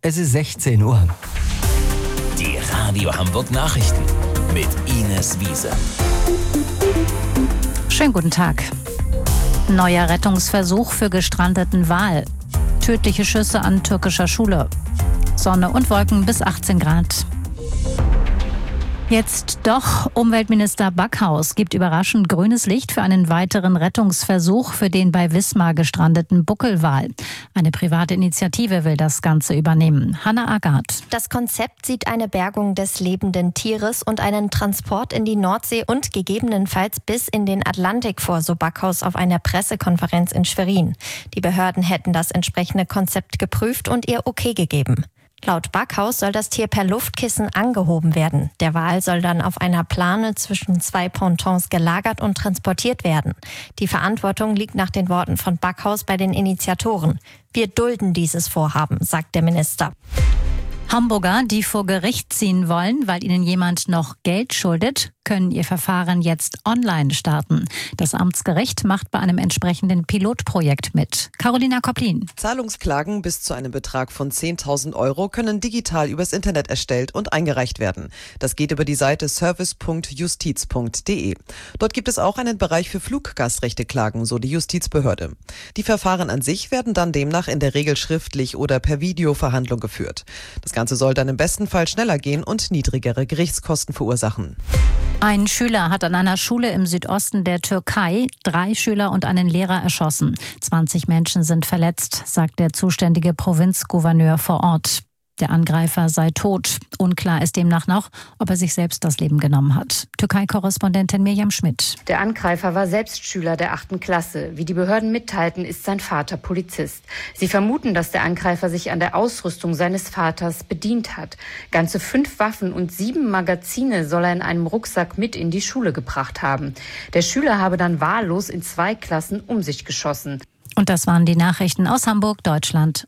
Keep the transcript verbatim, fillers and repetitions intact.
Es ist sechzehn Uhr. Die Radio Hamburg Nachrichten mit Ines Wiese. Schönen guten Tag. Neuer Rettungsversuch für gestrandeten Wal. Tödliche Schüsse an türkischer Schule. Sonne und Wolken bis achtzehn Grad. Jetzt doch. Umweltminister Backhaus gibt überraschend grünes Licht für einen weiteren Rettungsversuch für den bei Wismar gestrandeten Buckelwal. Eine private Initiative will das Ganze übernehmen. Hanna Agath. Das Konzept sieht eine Bergung des lebenden Tieres und einen Transport in die Nordsee und gegebenenfalls bis in den Atlantik vor, so Backhaus auf einer Pressekonferenz in Schwerin. Die Behörden hätten das entsprechende Konzept geprüft und ihr Okay gegeben. Laut Backhaus soll das Tier per Luftkissen angehoben werden. Der Wal soll dann auf einer Plane zwischen zwei Pontons gelagert und transportiert werden. Die Verantwortung liegt nach den Worten von Backhaus bei den Initiatoren. Wir dulden dieses Vorhaben, sagt der Minister. Hamburger, die vor Gericht ziehen wollen, weil ihnen jemand noch Geld schuldet, können ihr Verfahren jetzt online starten. Das Amtsgericht macht bei einem entsprechenden Pilotprojekt mit. Carolina Kopplin. Zahlungsklagen bis zu einem Betrag von zehntausend Euro können digital übers Internet erstellt und eingereicht werden. Das geht über die Seite service punkt justiz punkt de. Dort gibt es auch einen Bereich für Fluggastrechteklagen, so die Justizbehörde. Die Verfahren an sich werden dann demnach in der Regel schriftlich oder per Videoverhandlung geführt. Das Ganze soll dann im besten Fall schneller gehen und niedrigere Gerichtskosten verursachen. Ein Schüler hat an einer Schule im Südosten der Türkei drei Schüler und einen Lehrer erschossen. zwanzig Menschen sind verletzt, sagt der zuständige Provinzgouverneur vor Ort. Der Angreifer sei tot. Unklar ist demnach noch, ob er sich selbst das Leben genommen hat. Türkei-Korrespondentin Mirjam Schmidt. Der Angreifer war selbst Schüler der achten Klasse. Wie die Behörden mitteilten, ist sein Vater Polizist. Sie vermuten, dass der Angreifer sich an der Ausrüstung seines Vaters bedient hat. Ganze fünf Waffen und sieben Magazine soll er in einem Rucksack mit in die Schule gebracht haben. Der Schüler habe dann wahllos in zwei Klassen um sich geschossen. Und das waren die Nachrichten aus Hamburg, Deutschland